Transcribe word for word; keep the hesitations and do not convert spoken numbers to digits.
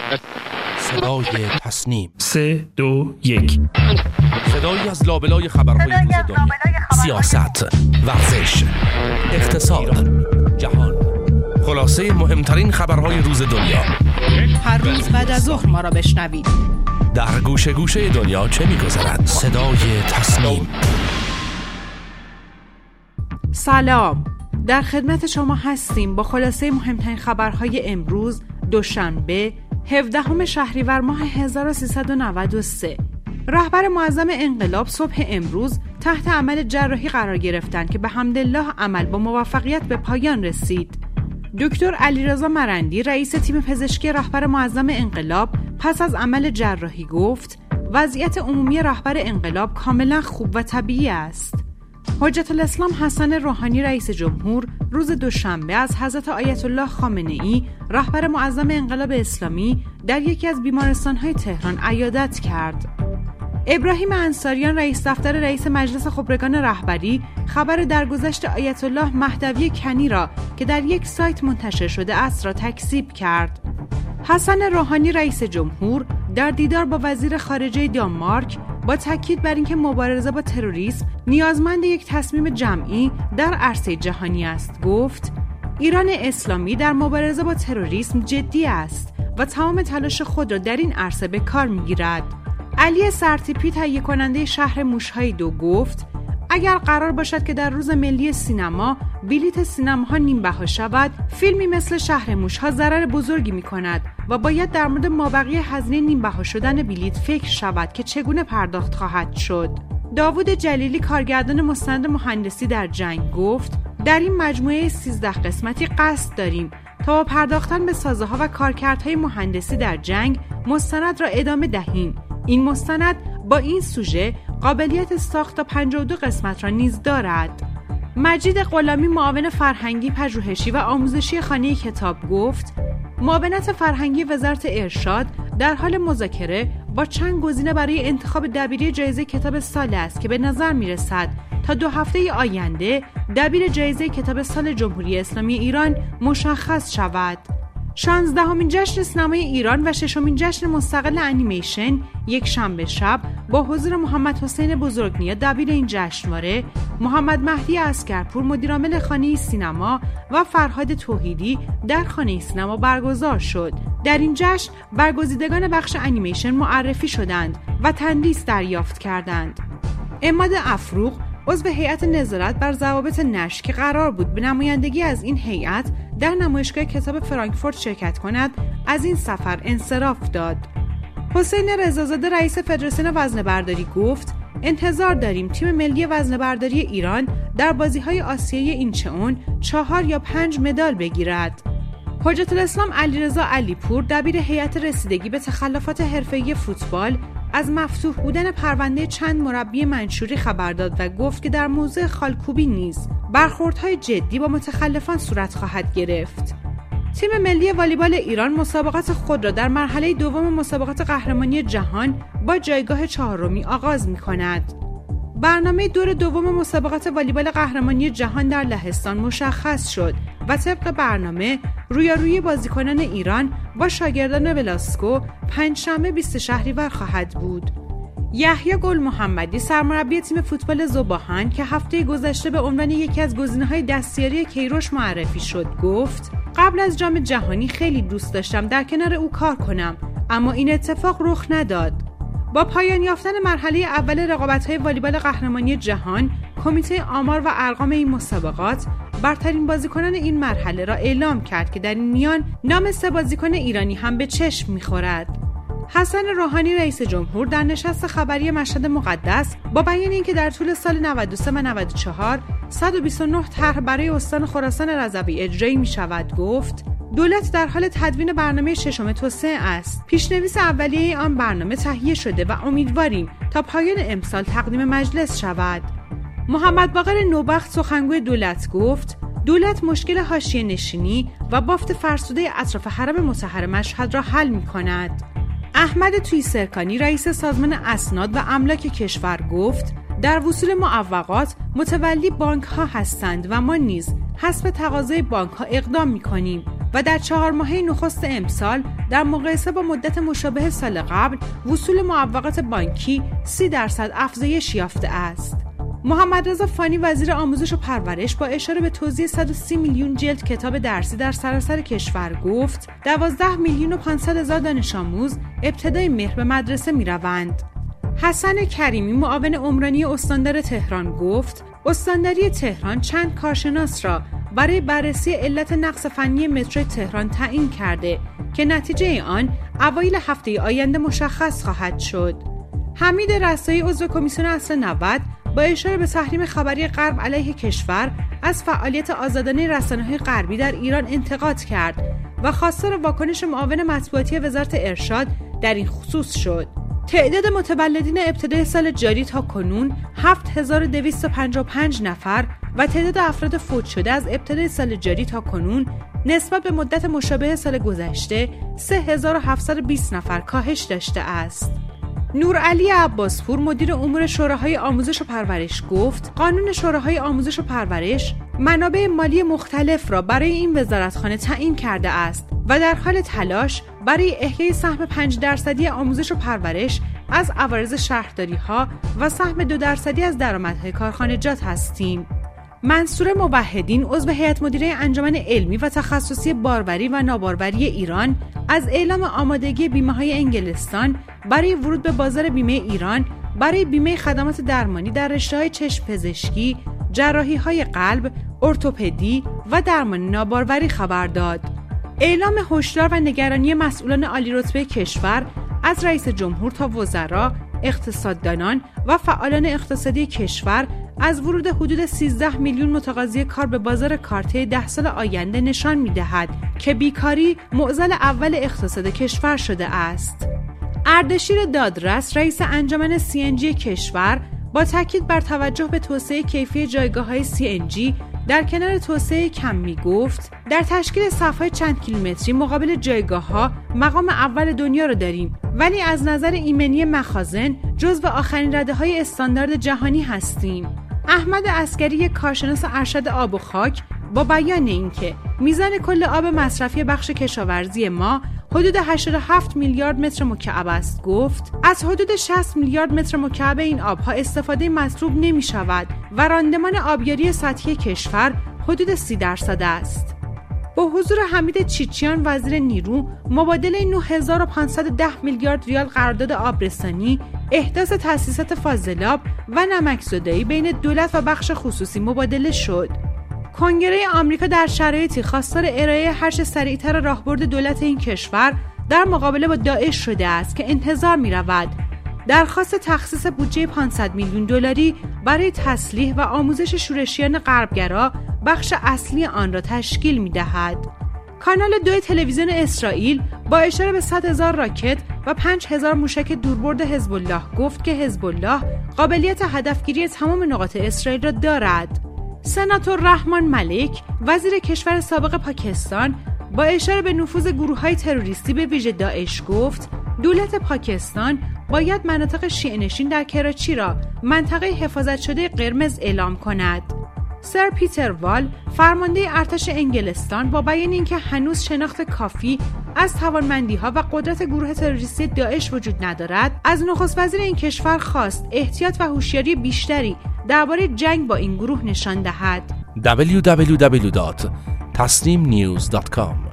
صدای تصنیم. سه دو یک. صدایی از لابلای خبرهای روز دنیا، سیاست، ورزش، اقتصاد، جهان، خلاصه مهمترین خبرهای روز دنیا. هر روز بعد از ظهر ما را بشنوید. در گوشه گوشه دنیا چه می‌گذرد؟ صدای تصنیم. سلام، در خدمت شما هستیم با خلاصه مهمترین خبرهای امروز دوشنبه هفدهم شهریور ماه هزار و سیصد و نود و سه. رهبر معظم انقلاب صبح امروز تحت عمل جراحی قرار گرفتند که به حمدالله عمل با موفقیت به پایان رسید. دکتر علیرضا مرندی رئیس تیم پزشکی رهبر معظم انقلاب پس از عمل جراحی گفت وضعیت عمومی رهبر انقلاب کاملا خوب و طبیعی است. حجت الاسلام حسن روحانی رئیس جمهور روز دوشنبه از حضرت آیت الله خامنه ای رهبر معظم انقلاب اسلامی در یکی از بیمارستان‌های تهران عیادت کرد. ابراهیم انصاریان رئیس دفتر رئیس مجلس خبرگان رهبری خبر درگذشت آیت الله مهدوی کنی را که در یک سایت منتشر شده است را تکذیب کرد. حسن روحانی رئیس جمهور در دیدار با وزیر خارجه دانمارک با تاکید بر اینکه مبارزه با تروریسم نیازمند یک تصمیم جمعی در عرصه جهانی است گفت ایران اسلامی در مبارزه با تروریسم جدی است و تمام تلاش خود را در این عرصه به کار می‌گیرد. علی سرتیپی تهیه کننده شهر موش‌های دو گفت اگر قرار باشد که در روز ملی سینما بلیت سینماها نیم بها شود، فیلمی مثل شهر موش‌ها ضرر بزرگی می‌کند و باید در مورد مابقی هزینه نیم بها شدن بلیت فکر شود که چگونه پرداخت خواهد شد. داوود جلیلی کارگردان مستند مهندسی در جنگ گفت در این مجموعه سیزده قسمتی قصد داریم تا با پرداختن به سازه‌ها و کارکردهای مهندسی در جنگ مستند را ادامه دهیم. این مستند با این سوژه قابلیت ساخت تا پنجاه و دو قسمت را نیز دارد. مجید غلامی معاون فرهنگی پژوهشی و آموزشی خانه کتاب گفت معاونت فرهنگی وزارت ارشاد در حال مذاکره با چند گزینه برای انتخاب دبیری جایزه کتاب سال است که به نظر می‌رسد تا دو هفته آینده دبیر جایزه کتاب سال جمهوری اسلامی ایران مشخص شود. شانزدهمین جشن سینمای ایران و ششمین جشن مستقل انیمیشن یک شنبه شب با حضور محمد حسین بزرگنیا دبیر این جشنواره، محمد مهدی عسکرپور مدیرعامل خانه سینما و فرهاد توحیدی در خانه سینما برگزار شد. در این جشن برگزیدگان بخش انیمیشن معرفی شدند و تندیس دریافت کردند. عماد افروغ عضو هیئت نظارت بر ضوابط نشر که قرار بود به نمایندگی از این هیئت در نمایشگاه کتاب فرانکفورت شرکت کند از این سفر انصراف داد. حسین رضازاده رئیس فدراسیون وزنه‌برداری گفت انتظار داریم تیم ملی وزنه‌برداری ایران در بازی‌های آسیایی اینچئون چهار یا پنج مدال بگیرد. حجت الاسلام علیرضا علیپور دبیر هیئت رسیدگی به تخلفات حرفه‌ای فوتبال از مفتوح بودن پرونده چند مربی منشوری خبر داد و گفت که در موضوع خالکوبی نیز برخوردهای جدی با متخلفان صورت خواهد گرفت. تیم ملی والیبال ایران مسابقات خود را در مرحله دوم مسابقات قهرمانی جهان با جایگاه چهارمی آغاز می‌کند. برنامه دور دوم مسابقات والیبال قهرمانی جهان در لهستان مشخص شد و طبق برنامه رویارویی بازیکنان ایران با شاگردان بلاسکو پنجشنبه بیست شهریور خواهد بود. یحیی گل محمدی سرمربی تیم فوتبال ذوب‌آهن که هفته گذشته به عنوان یکی از گزینه‌های دستیاری کیروش معرفی شد گفت قبل از جام جهانی خیلی دوست داشتم در کنار او کار کنم اما این اتفاق رخ نداد. با پایان یافتن مرحله اول رقابت‌های والیبال قهرمانی جهان، کمیته آمار و ارقام این مسابقات برترین بازیکنان این مرحله را اعلام کرد که در این میان نام سه بازیکن ایرانی هم به چشم می‌خورد. حسن روحانی رئیس جمهور در نشست خبری مشهد مقدس با بیان اینکه در طول سال نود و سه و نود و چهار صد و بیست و نه طرح برای استان خراسان رضوی اجرایی می‌شود گفت دولت در حال تدوین برنامه ششم توسعه است. پیشنویس اولیه آن برنامه تهیه شده و امیدواریم تا پایان امسال تقدیم مجلس شود. محمد باقر نوبخت سخنگوی دولت گفت دولت مشکل حاشیه نشینی و بافت فرسوده اطراف حرم مطهر مشهد را حل می‌کند. احمد توییسرکانی رئیس سازمان اسناد و املاک کشور گفت در وصول معوقات متولی بانک ها هستند و ما نیز حسب تقاضای بانک ها اقدام می کنیم. و در چهار ماهه نخست امسال در مقایسه با مدت مشابه سال قبل وصول معوقات بانکی سی درصد افزایش یافته است. محمد رضا فانی وزیر آموزش و پرورش با اشاره به توزیع صد و سی میلیون جلد کتاب درسی در سراسر کشور گفت دوازده میلیون و پانصد هزار دانش آموز ابتدای مهر به مدرسه می روند. حسن کریمی معاون عمرانی استاندار تهران گفت استانداری تهران چند کارشناس را برای بررسی علت نقص فنی مترو تهران تعیین کرده که نتیجه آن اوایل هفته آینده مشخص خواهد شد. حمید رسایی عضو کمیسیون اصل نود با اشاره به تحریم خبری غرب علیه کشور از فعالیت آزادانه رسانه‌های غربی در ایران انتقاد کرد و خواستار واکنش معاون مطبوعاتی وزارت ارشاد در این خصوص شد. تعداد متولدین ابتدای سال جاری تا کنون هفت هزار و دویست و پنجاه و پنج نفر و تعداد افراد فوت شده از ابتدای سال جاری تا کنون نسبت به مدت مشابه سال گذشته سه هزار و هفتصد و بیست نفر کاهش داشته است. نورعلی عباسپور مدیر امور شوراهای آموزش و پرورش گفت قانون شوراهای آموزش و پرورش منابع مالی مختلف را برای این وزارتخانه تعیین کرده است و در حال تلاش برای احیای سهم پنج درصدی آموزش و پرورش از عوارض شهرداری‌ها و سهم دو درصدی از درآمدهای کارخانجات هستیم. منصور موحدین عضو هیئت مدیره انجمن علمی و تخصصی باروری و ناباروری ایران از اعلام آمادگی بیمه‌های انگلستان برای ورود به بازار بیمه ایران برای بیمه خدمات درمانی در رشته‌های چشم پزشکی، جراحی‌های قلب، ارتوپدی و درمان ناباروری خبر داد. اعلام هشدار و نگرانی مسئولان عالی‌رتبه کشور از رئیس جمهور تا وزرا، اقتصاددانان و فعالان اقتصادی کشور از ورود حدود سیزده میلیون متقاضی کار به بازار کار طی ده سال آینده نشان می‌دهد که بیکاری معضل اول اقتصاد کشور شده است. اردشیر دادرس رئیس انجمن سی ان جی کشور با تاکید بر توجه به توسعه کیفی جایگاه‌های سی ان جی در کنار توسعه کمی گفت در تشکیل صف‌های چند کیلومتری مقابل جایگاه‌ها مقام اول دنیا رو داریم، ولی از نظر ایمنی مخازن جزو آخرین رده‌های استاندارد جهانی هستیم. احمد عسکری کارشناس ارشد آب و خاک با بیان اینکه میزان کل آب مصرفی بخش کشاورزی ما حدود هشتاد و هفت میلیارد متر مکعب است گفت از حدود شصت میلیارد متر مکعب این آبها استفاده مطلوب نمی شود و راندمان آبیاری سطحی کشور حدود سی درصد است. با حضور حمید چیچیان وزیر نیرو مبادله نه هزار و پانصد و ده میلیارد ریال قرارداد آبرسانی، احداث تأسیسات فاضلاب و نمکزدایی بین دولت و بخش خصوصی مبادله شد. کنگره آمریکا در شرایطی خواستار ارائه هرچه سریعتر راهبرد دولت این کشور در مقابله با داعش شده است که انتظار می رود درخواست تخصیص بودجه پانصد میلیون دلاری برای تسلیح و آموزش شورشیان غربگرا بخش اصلی آن را تشکیل می دهد. کانال دو تلویزیون اسرائیل با اشاره به صد هزار راکت و پنج هزار موشک دوربرد حزب الله گفت که حزب الله قابلیت هدفگیری تمام نقاط اسرائیل را دارد. سناتور رحمان ملک وزیر کشور سابق پاکستان با اشاره به نفوذ گروه‌های تروریستی به ویژه داعش گفت دولت پاکستان باید مناطق شیعه نشین در کراچی را منطقه حفاظت شده قرمز اعلام کند. سر پیتر وال فرمانده ارتش انگلستان با بیان اینکه هنوز شناخت کافی از توانمندی‌ها و قدرت گروه تروریستی داعش وجود ندارد از نخست وزیر این کشور خواست احتیاط و هوشیاری بیشتری درباره جنگ با این گروه نشان دهد. دبلیو دبلیو دبلیو دات تصنیم نیوز دات کام